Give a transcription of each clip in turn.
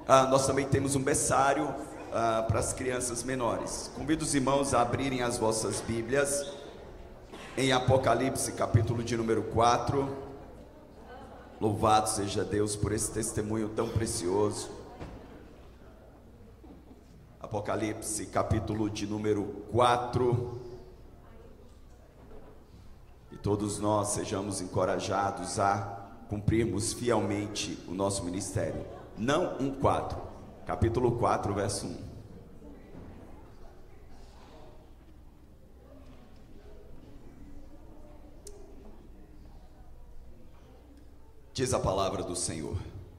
Nós também temos um berçário para as crianças menores. Convido os irmãos a abrirem as vossas Bíblias em Apocalipse, capítulo de número 4. Louvado seja Deus por esse testemunho tão precioso. Apocalipse, capítulo de número 4. E todos nós sejamos encorajados a cumprirmos fielmente o nosso ministério. Não 1:4, capítulo 4, verso 1. Diz a palavra do Senhor: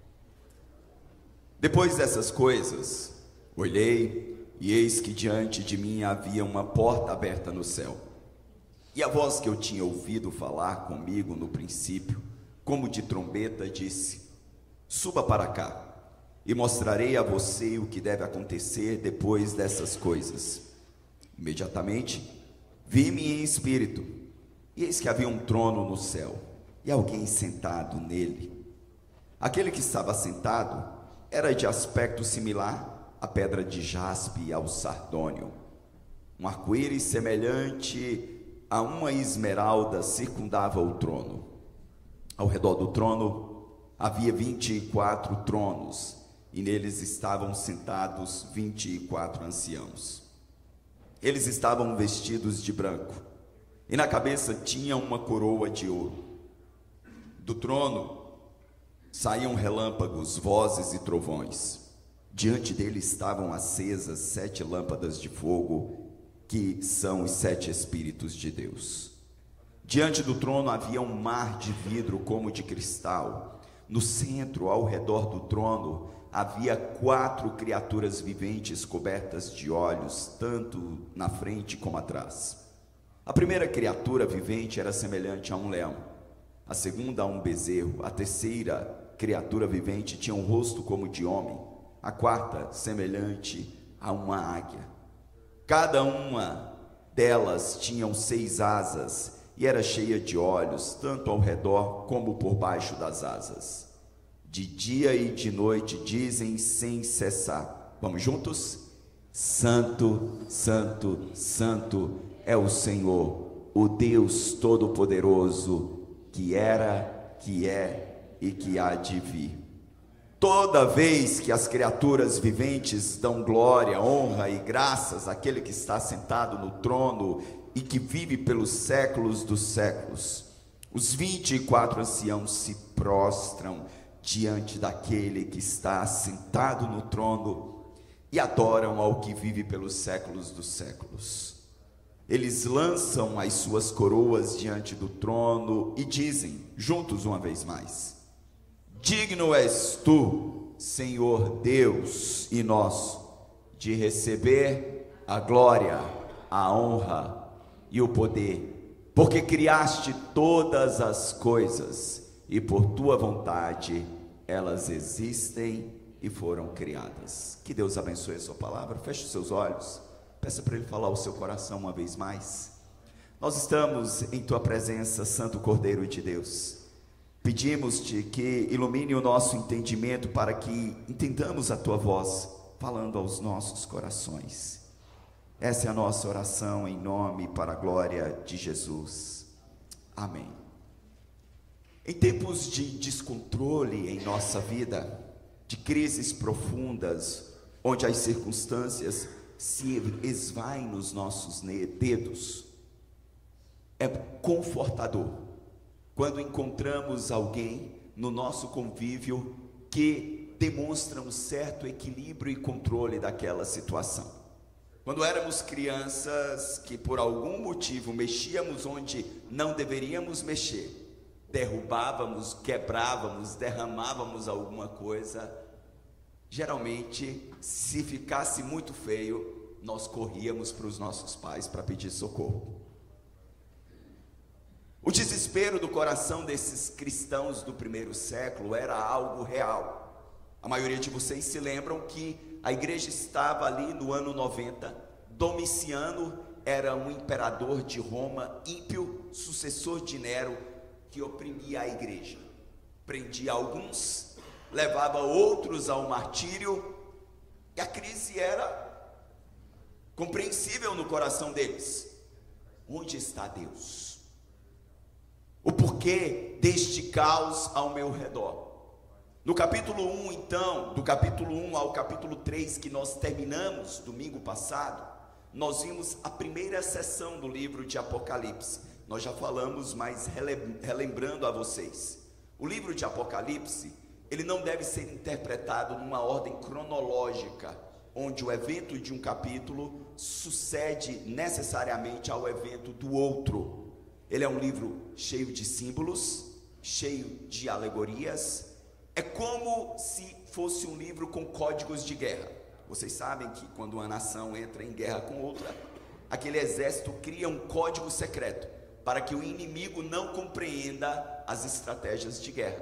depois dessas coisas, olhei, e eis que diante de mim havia uma porta aberta no céu. E a voz que eu tinha ouvido falar comigo no princípio, como de trombeta, disse: suba para cá, e mostrarei a você o que deve acontecer depois dessas coisas. Imediatamente, vi-me em espírito, e eis que havia um trono no céu, e alguém sentado nele. Aquele que estava sentado era de aspecto similar à pedra de jaspe e ao sardônio. Um arco-íris semelhante a uma esmeralda circundava o trono. Ao redor do trono havia 24 tronos, e neles estavam sentados 24 anciãos. Eles estavam vestidos de branco, e na cabeça tinham uma coroa de ouro. Do trono saíam relâmpagos, vozes e trovões. Diante dele estavam acesas 7 lâmpadas de fogo, que são os 7 Espíritos de Deus. Diante do trono havia um mar de vidro como de cristal. No centro, ao redor do trono, havia 4 criaturas viventes cobertas de olhos, tanto na frente como atrás. A primeira criatura vivente era semelhante a um leão, a segunda a um bezerro, a terceira criatura vivente tinha um rosto como de homem, a quarta semelhante a uma águia. Cada uma delas tinha 6 asas e era cheia de olhos, tanto ao redor como por baixo das asas. De dia e de noite dizem sem cessar. Vamos juntos? Santo, Santo, Santo é o Senhor, o Deus Todo-Poderoso, que era, que é e que há de vir. Toda vez que as criaturas viventes dão glória, honra e graças àquele que está sentado no trono e que vive pelos séculos dos séculos, os 24 anciãos se prostram diante daquele que está sentado no trono e adoram ao que vive pelos séculos dos séculos. Eles lançam as suas coroas diante do trono e dizem, juntos uma vez mais: digno és tu, Senhor Deus e nosso, de receber a glória, a honra e o poder, porque criaste todas as coisas e por tua vontade elas existem e foram criadas. Que Deus abençoe a sua palavra. Feche os seus olhos, peça para Ele falar ao seu coração uma vez mais. Nós estamos em tua presença, Santo Cordeiro de Deus. Pedimos-te que ilumine o nosso entendimento para que entendamos a tua voz falando aos nossos corações. Essa é a nossa oração em nome e para a glória de Jesus. Amém. Em tempos de descontrole em nossa vida, de crises profundas, onde as circunstâncias se esvaem nos nossos dedos, é confortador quando encontramos alguém no nosso convívio que demonstra um certo equilíbrio e controle daquela situação. Quando éramos crianças que por algum motivo mexíamos onde não deveríamos mexer, derrubávamos, quebrávamos, derramávamos alguma coisa, geralmente, se ficasse muito feio, nós corríamos para os nossos pais para pedir socorro. O desespero do coração desses cristãos do primeiro século era algo real. A maioria de vocês se lembram que a igreja estava ali no ano 90, Domiciano era um imperador de Roma, ímpio, sucessor de Nero, que oprimia a igreja. Prendia alguns, levava outros ao martírio, e a crise era compreensível no coração deles. Onde está Deus? O porquê deste caos ao meu redor? No capítulo 1, então, do capítulo 1 ao capítulo 3, que nós terminamos domingo passado, nós vimos a primeira sessão do livro de Apocalipse. Nós já falamos, mas relembrando a vocês. O livro de Apocalipse, ele não deve ser interpretado numa ordem cronológica, onde o evento de um capítulo sucede necessariamente ao evento do outro. Ele é um livro cheio de símbolos, cheio de alegorias. É como se fosse um livro com códigos de guerra. Vocês sabem que quando uma nação entra em guerra com outra, aquele exército cria um código secreto para que o inimigo não compreenda as estratégias de guerra.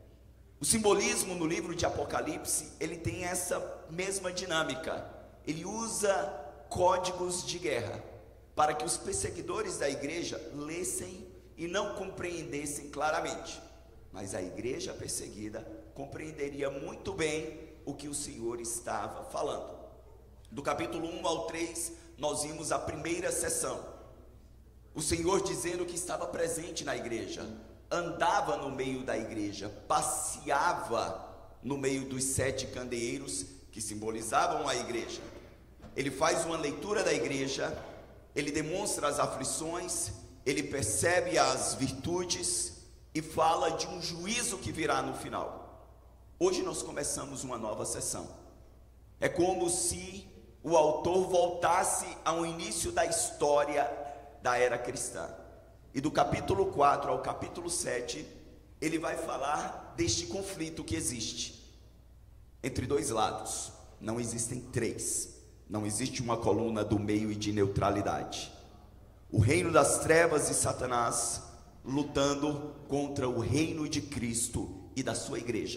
O simbolismo no livro de Apocalipse, ele tem essa mesma dinâmica. Ele usa códigos de guerra para que os perseguidores da igreja lessem e não compreendessem claramente. Mas a igreja perseguida compreenderia muito bem o que o Senhor estava falando. Do capítulo 1 ao 3, nós vimos a primeira sessão. O Senhor dizendo que estava presente na igreja, andava no meio da igreja, passeava no meio dos 7 candeeiros que simbolizavam a igreja. Ele faz uma leitura da igreja, ele demonstra as aflições, ele percebe as virtudes e fala de um juízo que virá no final. Hoje nós começamos uma nova sessão. É como se o autor voltasse ao início da história da era cristã. E do capítulo 4 ao capítulo 7, ele vai falar deste conflito que existe entre dois lados. Não existem 3. Não existe uma coluna do meio e de neutralidade. O reino das trevas e Satanás lutando contra o reino de Cristo e da sua igreja.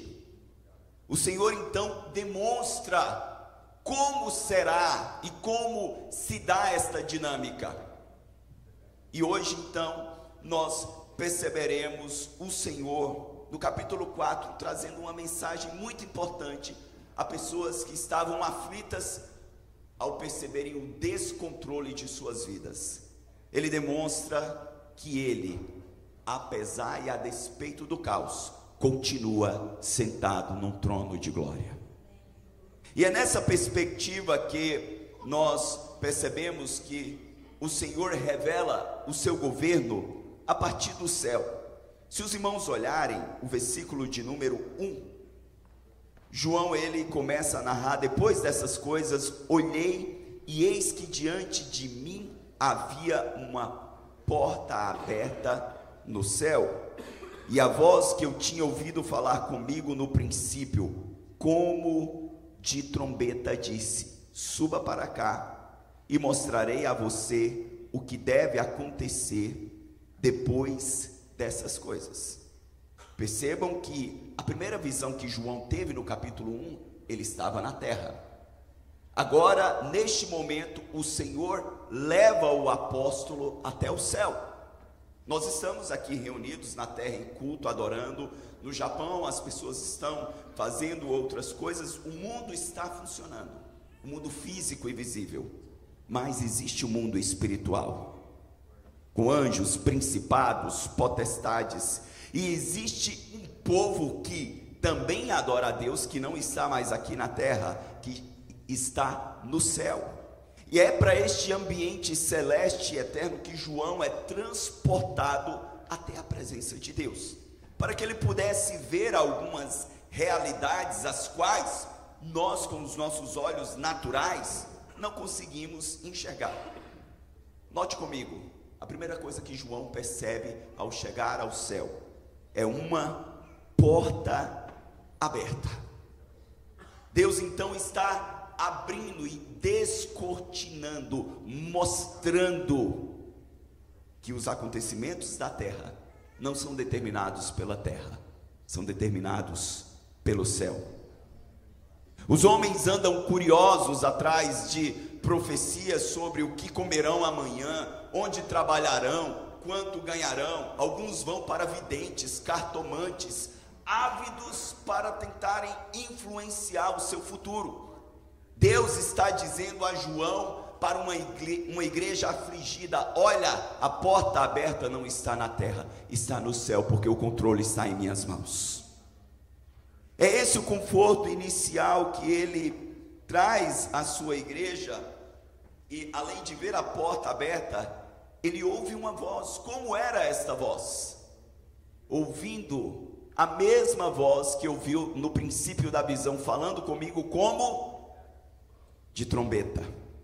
O Senhor então demonstra como será e como se dá esta dinâmica. E hoje então nós perceberemos o Senhor no capítulo 4 trazendo uma mensagem muito importante a pessoas que estavam aflitas ao perceberem o descontrole de suas vidas. Ele demonstra que ele, apesar e a despeito do caos, continua sentado num trono de glória. E é nessa perspectiva que nós percebemos que o Senhor revela o seu governo a partir do céu. Se os irmãos olharem o versículo de número 1, João ele começa a narrar: depois dessas coisas, olhei e eis que diante de mim havia uma porta aberta no céu, e a voz que eu tinha ouvido falar comigo no princípio, como de trombeta, disse: suba para cá e mostrarei a você o que deve acontecer depois dessas coisas. Percebam que a primeira visão que João teve no capítulo 1, ele estava na terra. Agora, neste momento, o Senhor leva o apóstolo até o céu. Nós estamos aqui reunidos na terra em culto, adorando. No Japão as pessoas estão fazendo outras coisas. O mundo está funcionando, o mundo físico e visível. Mas existe o mundo espiritual, com anjos, principados, potestades. E existe um povo que também adora a Deus, que não está mais aqui na terra, que está no céu. E é para este ambiente celeste e eterno que João é transportado até a presença de Deus, para que ele pudesse ver algumas realidades as quais nós, com os nossos olhos naturais, não conseguimos enxergar. Note comigo, a primeira coisa que João percebe ao chegar ao céu é uma porta aberta. Deus então está abrindo e descortinando, mostrando que os acontecimentos da terra não são determinados pela terra, são determinados pelo céu. Os homens andam curiosos atrás de profecias sobre o que comerão amanhã, onde trabalharão, quanto ganharão. Alguns vão para videntes, cartomantes, ávidos para tentarem influenciar o seu futuro. Deus está dizendo a João, para uma igreja afligida: olha, a porta aberta não está na terra, está no céu, porque o controle está em minhas mãos. É esse o conforto inicial que ele traz à sua igreja. E além de ver a porta aberta, ele ouve uma voz. Como era esta voz? Ouvindo a mesma voz que ouviu no princípio da visão, falando comigo como de trombeta.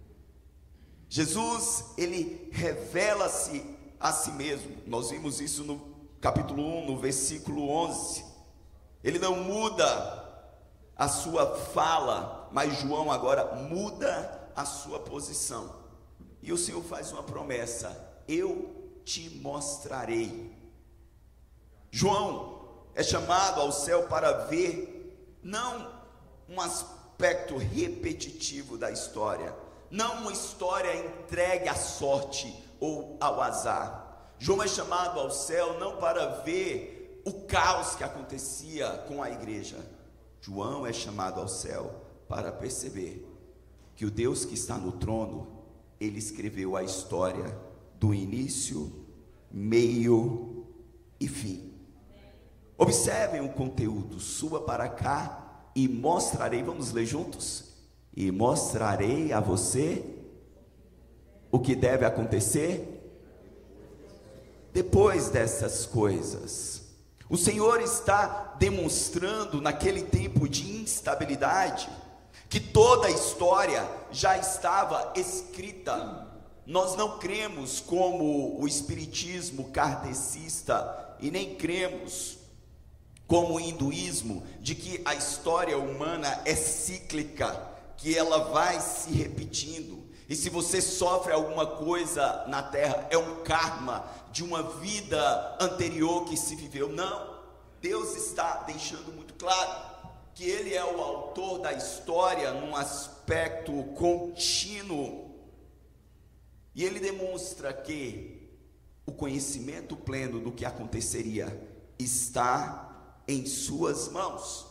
Jesus, ele revela-se a si mesmo. Nós vimos isso no capítulo 1, no versículo 11. Ele não muda a sua fala, mas João agora muda a sua posição. E o Senhor faz uma promessa: eu te mostrarei. João é chamado ao céu para ver não um aspecto repetitivo da história, não uma história entregue à sorte ou ao azar. João é chamado ao céu não para ver o caos que acontecia com a igreja. João é chamado ao céu para perceber que o Deus que está no trono, ele escreveu a história do início, meio e fim. Observem o conteúdo: suba para cá e mostrarei. Vamos ler juntos? E mostrarei a você o que deve acontecer depois dessas coisas. O Senhor está demonstrando naquele tempo de instabilidade que toda a história já estava escrita. Nós não cremos como o espiritismo kardecista e nem cremos como o hinduísmo, de que a história humana é cíclica, que ela vai se repetindo, e se você sofre alguma coisa na terra, é um karma de uma vida anterior que se viveu. Não, Deus está deixando muito claro que Ele é o autor da história num aspecto contínuo, e Ele demonstra que o conhecimento pleno do que aconteceria está em suas mãos.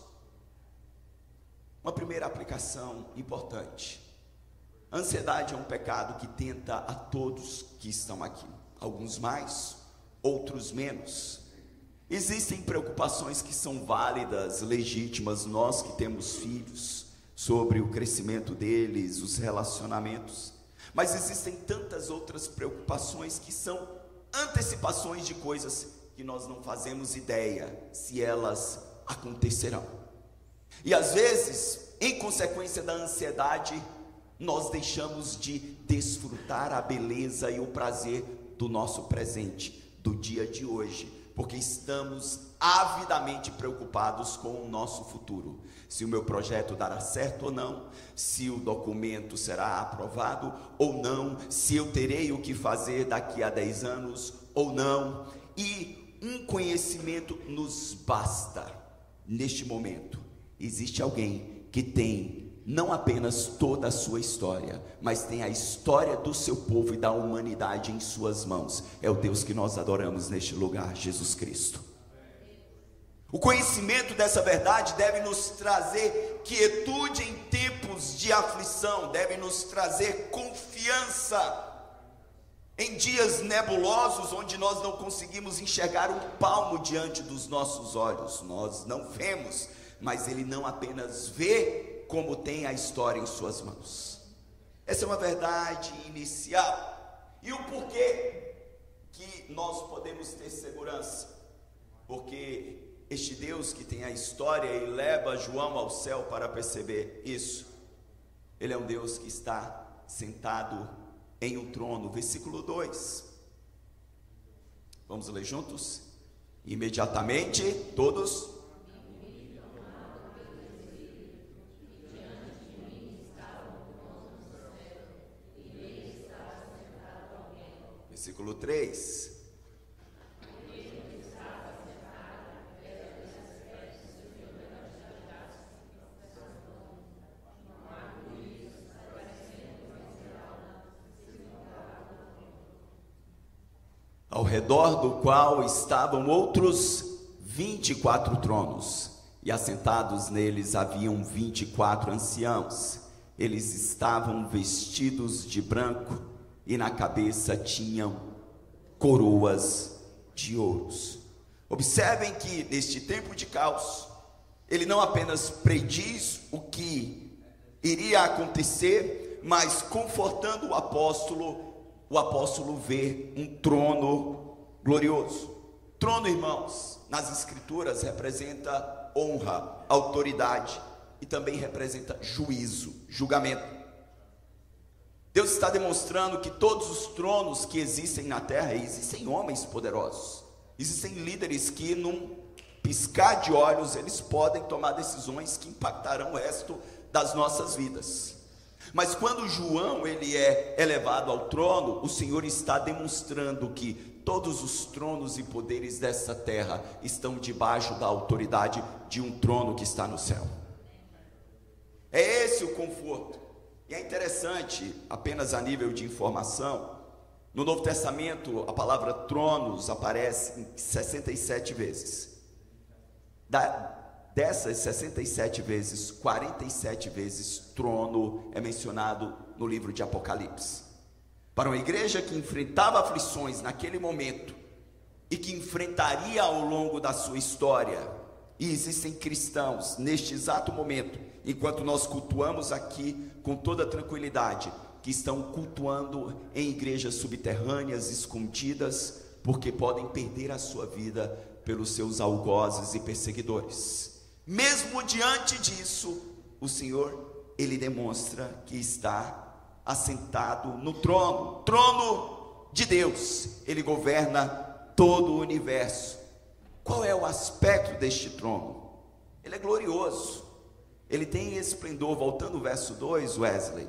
Uma primeira aplicação importante: a ansiedade é um pecado que tenta a todos que estão aqui, alguns mais, outros menos. Existem preocupações que são válidas, legítimas, nós que temos filhos, sobre o crescimento deles, os relacionamentos, mas existem tantas outras preocupações que são antecipações de coisas que nós não fazemos ideia se elas acontecerão. E às vezes, em consequência da ansiedade, nós deixamos de desfrutar a beleza e o prazer do nosso presente, do dia de hoje, porque estamos avidamente preocupados com o nosso futuro. Se o meu projeto dará certo ou não, se o documento será aprovado ou não, se eu terei o que fazer daqui a 10 anos ou não. E um conhecimento nos basta. Neste momento, existe alguém que tem não apenas toda a sua história, mas tem a história do seu povo e da humanidade em suas mãos. É o Deus que nós adoramos neste lugar, Jesus Cristo. O conhecimento dessa verdade deve nos trazer quietude em tempos de aflição, deve nos trazer confiança em dias nebulosos, onde nós não conseguimos enxergar um palmo diante dos nossos olhos. Nós não vemos, mas Ele não apenas vê, como tem a história em suas mãos. Essa é uma verdade inicial. E o porquê que nós podemos ter segurança? Porque este Deus que tem a história e leva João ao céu para perceber isso, Ele é um Deus que está sentado em um trono. Versículo 2. Vamos ler juntos? Imediatamente, todos. Versículo 3. Ao redor do qual estavam outros 24 tronos, e assentados neles haviam 24 anciãos. Eles estavam vestidos de branco, e na cabeça tinham coroas de ouros. Observem que neste tempo de caos, ele não apenas prediz o que iria acontecer, mas confortando o apóstolo vê um trono glorioso. Trono, irmãos, nas escrituras representa honra, autoridade e também representa juízo, julgamento. Deus está demonstrando que todos os tronos que existem na terra, existem homens poderosos, existem líderes que num piscar de olhos eles podem tomar decisões que impactarão o resto das nossas vidas. Mas quando João ele é elevado ao trono, o Senhor está demonstrando que todos os tronos e poderes dessa terra estão debaixo da autoridade de um trono que está no céu. É esse o conforto. E é interessante, apenas a nível de informação, no Novo Testamento a palavra tronos aparece 67 vezes. Dessas 67 vezes, 47 vezes trono é mencionado no livro de Apocalipse. Para uma igreja que enfrentava aflições naquele momento e que enfrentaria ao longo da sua história, e existem cristãos neste exato momento, enquanto nós cultuamos aqui com toda tranquilidade, que estão cultuando em igrejas subterrâneas, escondidas, porque podem perder a sua vida pelos seus algozes e perseguidores. Mesmo diante disso, o Senhor, ele demonstra que está assentado no trono de Deus. Ele governa todo o universo. Qual é o aspecto deste trono? Ele é glorioso, ele tem esplendor. Voltando ao verso 2, Wesley,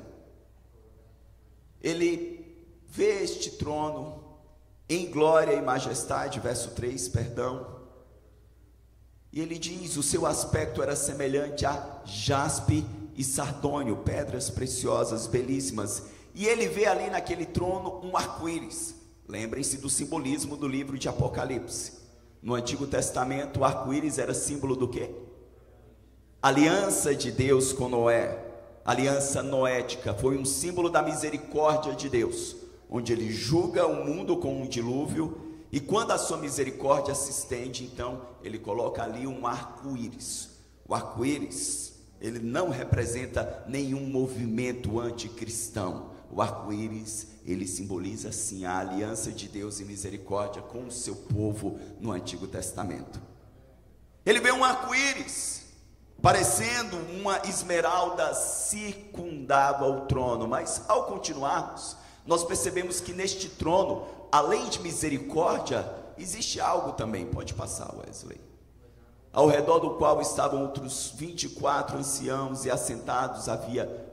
ele vê este trono em glória e majestade, verso 3, perdão, e ele diz: o seu aspecto era semelhante a jaspe e sardônio, pedras preciosas, belíssimas, e ele vê ali naquele trono um arco-íris. Lembrem-se do simbolismo do livro de Apocalipse. No Antigo Testamento, o arco-íris era símbolo do quê? Aliança de Deus com Noé, aliança noética, foi um símbolo da misericórdia de Deus, onde ele julga o mundo com um dilúvio, e quando a sua misericórdia se estende, então ele coloca ali um arco-íris. O arco-íris, ele não representa nenhum movimento anticristão. O arco-íris, ele simboliza sim a aliança de Deus e misericórdia com o seu povo no Antigo Testamento. Ele vê um arco-íris, parecendo uma esmeralda, circundava o trono. Mas ao continuarmos, nós percebemos que neste trono, além de misericórdia, existe algo também. Pode passar, Wesley. Ao redor do qual estavam outros 24 anciãos, e assentados havia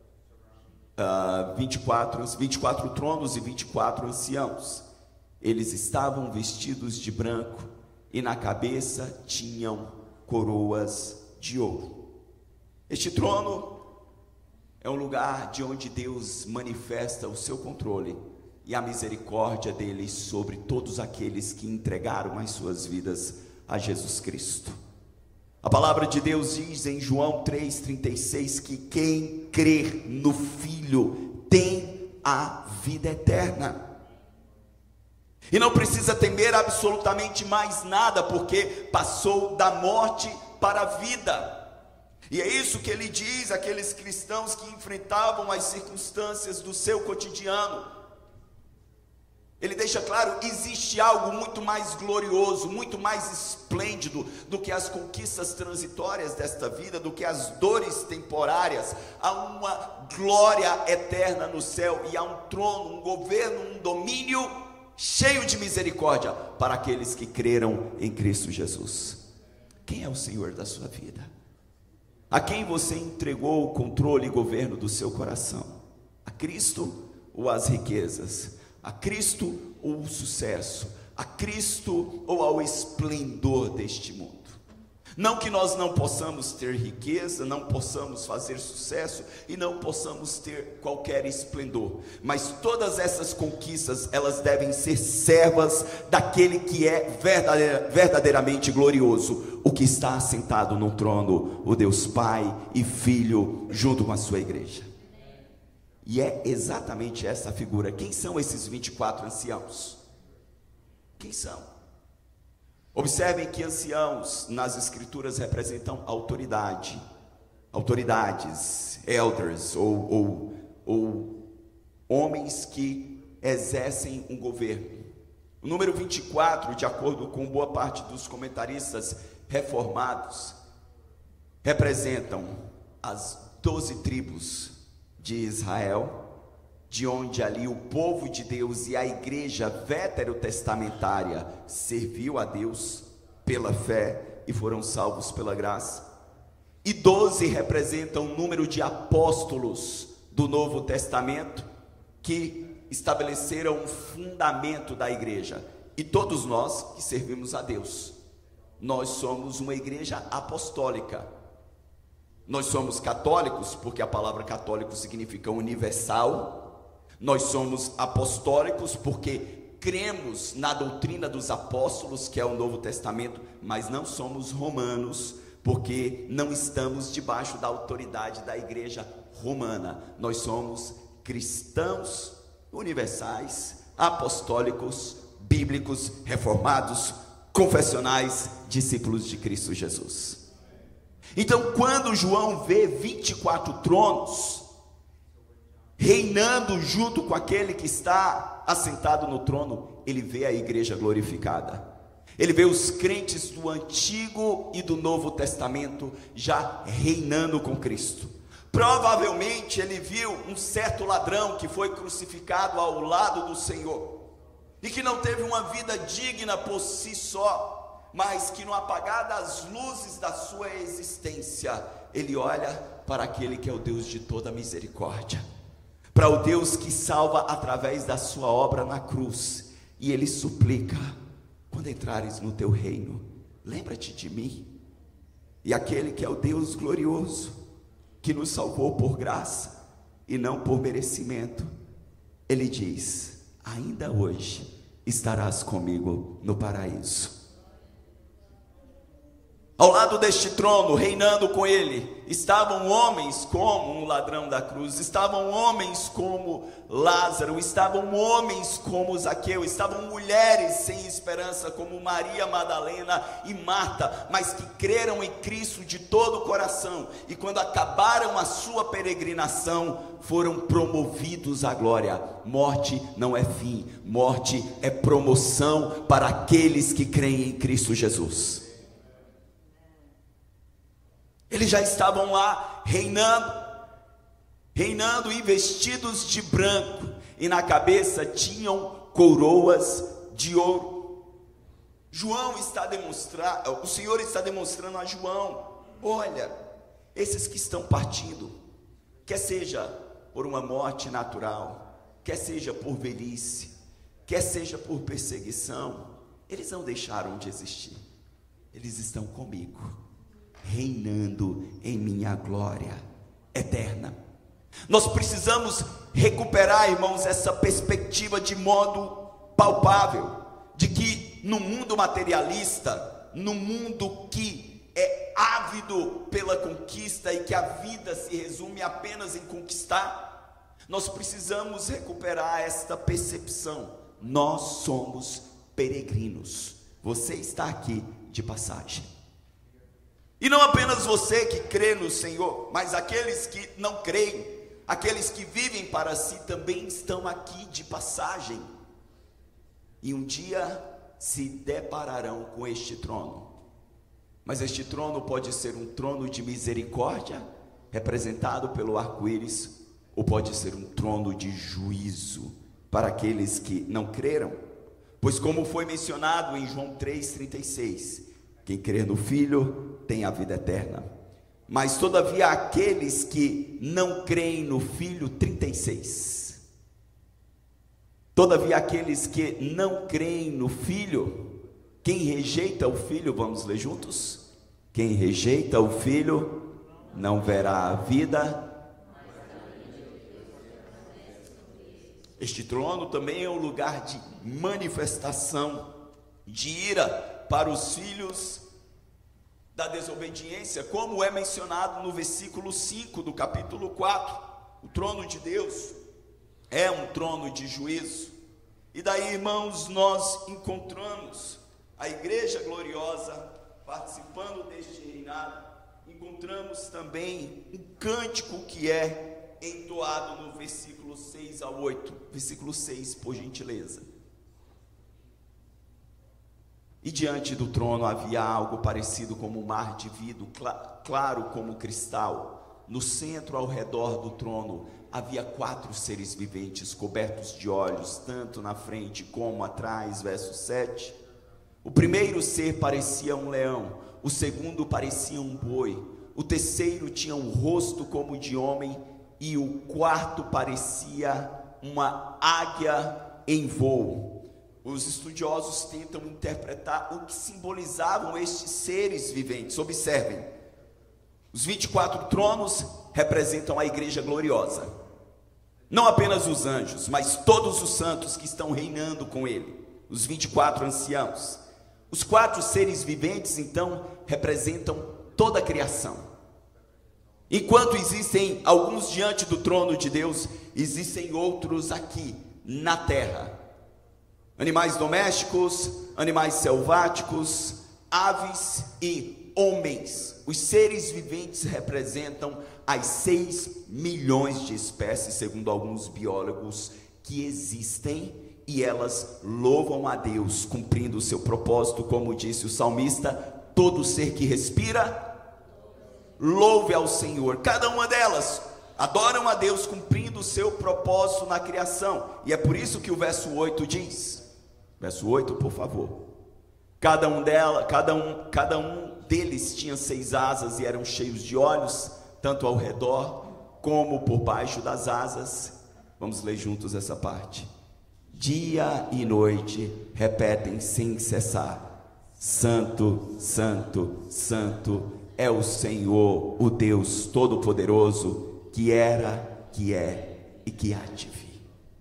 24 tronos e 24 anciãos. Eles estavam vestidos de branco, e na cabeça tinham coroas de ouro. Este trono é um lugar de onde Deus manifesta o seu controle e a misericórdia dele sobre todos aqueles que entregaram as suas vidas a Jesus Cristo. A palavra de Deus diz em João 3,36 que quem crer no Filho tem a vida eterna. E não precisa temer absolutamente mais nada, porque passou da morte para a vida. E é isso que ele diz àqueles cristãos que enfrentavam as circunstâncias do seu cotidiano. Ele deixa claro: existe algo muito mais glorioso, muito mais esplêndido do que as conquistas transitórias desta vida, do que as dores temporárias. Há uma glória eterna no céu, e há um trono, um governo, um domínio cheio de misericórdia para aqueles que creram em Cristo Jesus. Quem é o Senhor da sua vida? A quem você entregou o controle e governo do seu coração? A Cristo ou às riquezas? A Cristo ou o sucesso? A Cristo ou ao esplendor deste mundo? Não que nós não possamos ter riqueza, não possamos fazer sucesso e não possamos ter qualquer esplendor, mas todas essas conquistas, elas devem ser servas daquele que é verdadeiramente glorioso, o que está assentado no trono, o Deus Pai e Filho, junto com a sua igreja. E é exatamente essa figura. Quem são esses 24 anciãos? Quem são? Observem que anciãos nas escrituras representam autoridade, autoridades, elders, ou homens que exercem um governo. O número 24, de acordo com boa parte dos comentaristas reformados, representam as 12 tribos de Israel, de onde ali o povo de Deus e a igreja veterotestamentária serviu a Deus pela fé e foram salvos pela graça. E 12 representam o número de apóstolos do Novo Testamento que estabeleceram o fundamento da igreja. E todos nós que servimos a Deus, nós somos uma igreja apostólica. Nós somos católicos, porque a palavra católico significa universal. Nós somos apostólicos porque cremos na doutrina dos apóstolos, que é o Novo Testamento, mas não somos romanos, porque não estamos debaixo da autoridade da igreja romana. Nós somos cristãos universais, apostólicos, bíblicos, reformados, confessionais, discípulos de Cristo Jesus. Então, quando João vê 24 tronos reinando junto com aquele que está assentado no trono, ele vê a igreja glorificada. Ele vê os crentes do Antigo e do Novo Testamento já reinando com Cristo. Provavelmente ele viu um certo ladrão que foi crucificado ao lado do Senhor e que não teve uma vida digna por si só, mas que no apagar das luzes da sua existência, ele olha para aquele que é o Deus de toda misericórdia, para o Deus que salva através da sua obra na cruz, e ele suplica: quando entrares no teu reino, lembra-te de mim. E aquele que é o Deus glorioso, que nos salvou por graça e não por merecimento, ele diz: ainda hoje estarás comigo no paraíso. Ao lado deste trono, reinando com ele, estavam homens como um ladrão da cruz, estavam homens como Lázaro, estavam homens como Zaqueu, estavam mulheres sem esperança como Maria Madalena e Marta, mas que creram em Cristo de todo o coração, e quando acabaram a sua peregrinação, foram promovidos à glória. Morte não é fim, morte é promoção para aqueles que creem em Cristo Jesus. Eles já estavam lá reinando e vestidos de branco, e na cabeça tinham coroas de ouro. O Senhor está demonstrando a João: olha, esses que estão partindo, quer seja por uma morte natural, quer seja por velhice, quer seja por perseguição, eles não deixaram de existir, eles estão comigo, reinando em minha glória eterna. Nós precisamos recuperar, irmãos, essa perspectiva de modo palpável, de que no mundo materialista, no mundo que é ávido pela conquista e que a vida se resume apenas em conquistar, nós precisamos recuperar esta percepção: nós somos peregrinos, você está aqui de passagem. E não apenas você que crê no Senhor, mas aqueles que não creem, aqueles que vivem para si, também estão aqui de passagem. E um dia se depararão com este trono. Mas este trono pode ser um trono de misericórdia, representado pelo arco-íris, ou pode ser um trono de juízo para aqueles que não creram. Pois, como foi mencionado em João 3,36, quem crer no Filho tem a vida eterna. Mas todavia aqueles que não creem no Filho, 36. Todavia aqueles que não creem no Filho, quem rejeita o Filho, vamos ler juntos? Quem rejeita o Filho não verá a vida. Este trono também é um lugar de manifestação de ira para os filhos da desobediência, como é mencionado no versículo 5 do capítulo 4. O trono de Deus é um trono de juízo. E daí, irmãos, nós encontramos a igreja gloriosa participando deste reinado. Encontramos também um cântico que é entoado no versículo 6 ao 8. Versículo 6, por gentileza. E diante do trono havia algo parecido como um mar de vidro, claro como cristal. No centro, ao redor do trono, havia 4 seres viventes, cobertos de olhos, tanto na frente como atrás. Verso 7. O primeiro ser parecia um leão, o segundo parecia um boi, o terceiro tinha um rosto como de homem, e o quarto parecia uma águia em voo. Os estudiosos tentam interpretar o que simbolizavam estes seres viventes. Observem, os 24 tronos representam a igreja gloriosa. Não apenas os anjos, mas todos os santos que estão reinando com ele. Os 24 anciãos. Os 4 seres viventes, então, representam toda a criação. Enquanto existem alguns diante do trono de Deus, existem outros aqui na terra. Animais domésticos, animais selváticos, aves e homens. Os seres viventes representam as 6 milhões de espécies, segundo alguns biólogos, que existem, e elas louvam a Deus, cumprindo o seu propósito, como disse o salmista: todo ser que respira, louve ao Senhor. Cada uma delas adoram a Deus, cumprindo o seu propósito na criação. E é por isso que o verso 8 diz, verso 8, por favor: cada um deles tinha 6 asas e eram cheios de olhos, tanto ao redor como por baixo das asas. Vamos ler juntos essa parte. Dia e noite repetem sem cessar: Santo, Santo, Santo é o Senhor, o Deus Todo-Poderoso, que era, que é e que há de vir.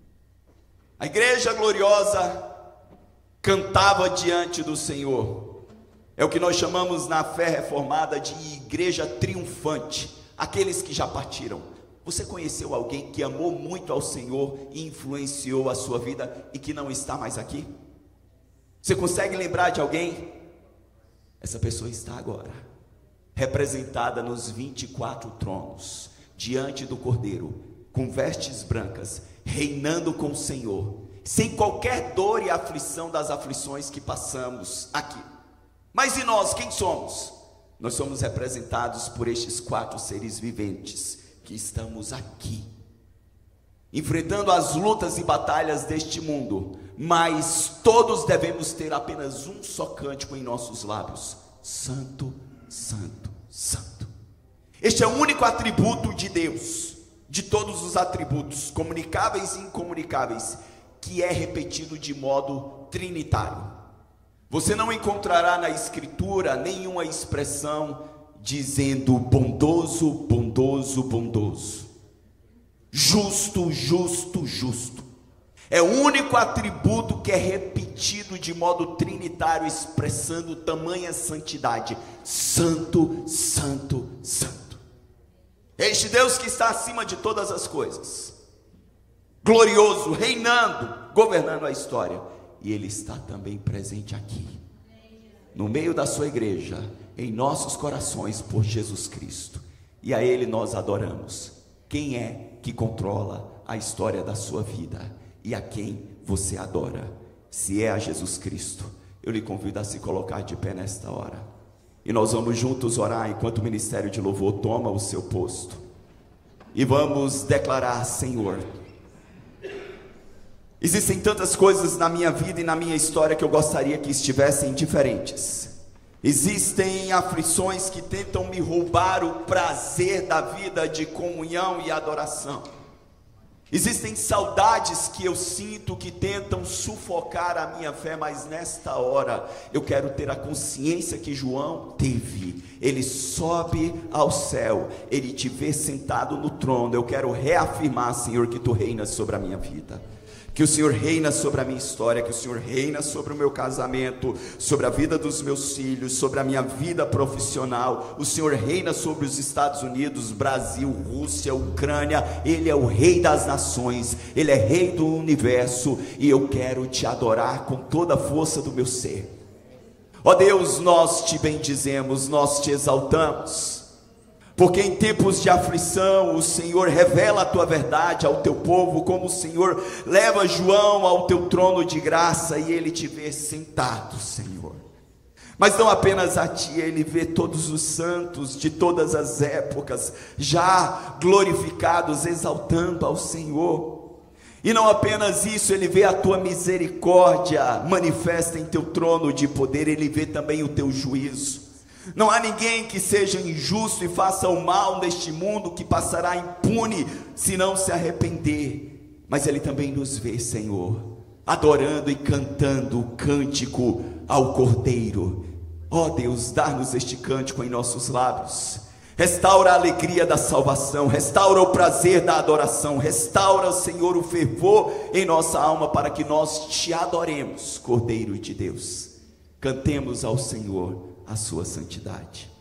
A igreja gloriosa cantava diante do Senhor. É o que nós chamamos na fé reformada de igreja triunfante. Aqueles que já partiram. Você conheceu alguém que amou muito ao Senhor e influenciou a sua vida e que não está mais aqui? Você consegue lembrar de alguém? Essa pessoa está agora representada nos 24 tronos, diante do Cordeiro, com vestes brancas, reinando com o Senhor, sem qualquer dor e aflição das aflições que passamos aqui. Mas e nós, quem somos? Nós somos representados por estes 4 seres viventes que estamos aqui, enfrentando as lutas e batalhas deste mundo, mas todos devemos ter apenas um só cântico em nossos lábios: Santo, Santo, Santo. Este é o único atributo de Deus, de todos os atributos, comunicáveis e incomunicáveis, que é repetido de modo trinitário. Você não encontrará na Escritura nenhuma expressão dizendo bondoso, bondoso, bondoso, justo, justo, justo. É o único atributo que é repetido de modo trinitário, expressando tamanha santidade: Santo, Santo, Santo. Este Deus que está acima de todas as coisas, glorioso, reinando, governando a história, e Ele está também presente aqui, no meio da sua igreja, em nossos corações, por Jesus Cristo. E a Ele nós adoramos. Quem é que controla a história da sua vida? E a quem você adora? Se é a Jesus Cristo, eu lhe convido a se colocar de pé nesta hora. E nós vamos juntos orar enquanto o ministério de louvor toma o seu posto. E vamos declarar: Senhor, existem tantas coisas na minha vida e na minha história que eu gostaria que estivessem diferentes. Existem aflições que tentam me roubar o prazer da vida de comunhão e adoração. Existem saudades que eu sinto que tentam sufocar a minha fé, mas nesta hora eu quero ter a consciência que João teve. Ele sobe ao céu, ele te vê sentado no trono. Eu quero reafirmar, Senhor, que tu reinas sobre a minha vida, que o Senhor reina sobre a minha história, que o Senhor reina sobre o meu casamento, sobre a vida dos meus filhos, sobre a minha vida profissional. O Senhor reina sobre os Estados Unidos, Brasil, Rússia, Ucrânia. Ele é o Rei das nações, Ele é Rei do universo, e eu quero te adorar com toda a força do meu ser. Ó Deus, nós te bendizemos, nós te exaltamos, porque em tempos de aflição o Senhor revela a tua verdade ao teu povo, como o Senhor leva João ao teu trono de graça e ele te vê sentado, Senhor. Mas não apenas a ti, ele vê todos os santos de todas as épocas já glorificados, exaltando ao Senhor. E não apenas isso, ele vê a tua misericórdia manifesta em teu trono de poder, ele vê também o teu juízo. Não há ninguém que seja injusto e faça o mal neste mundo que passará impune se não se arrepender. Mas Ele também nos vê, Senhor, adorando e cantando o cântico ao Cordeiro. Ó Deus, dá-nos este cântico em nossos lábios. Restaura a alegria da salvação, restaura o prazer da adoração, restaura, Senhor, o fervor em nossa alma para que nós te adoremos, Cordeiro de Deus. Cantemos ao Senhor a sua santidade.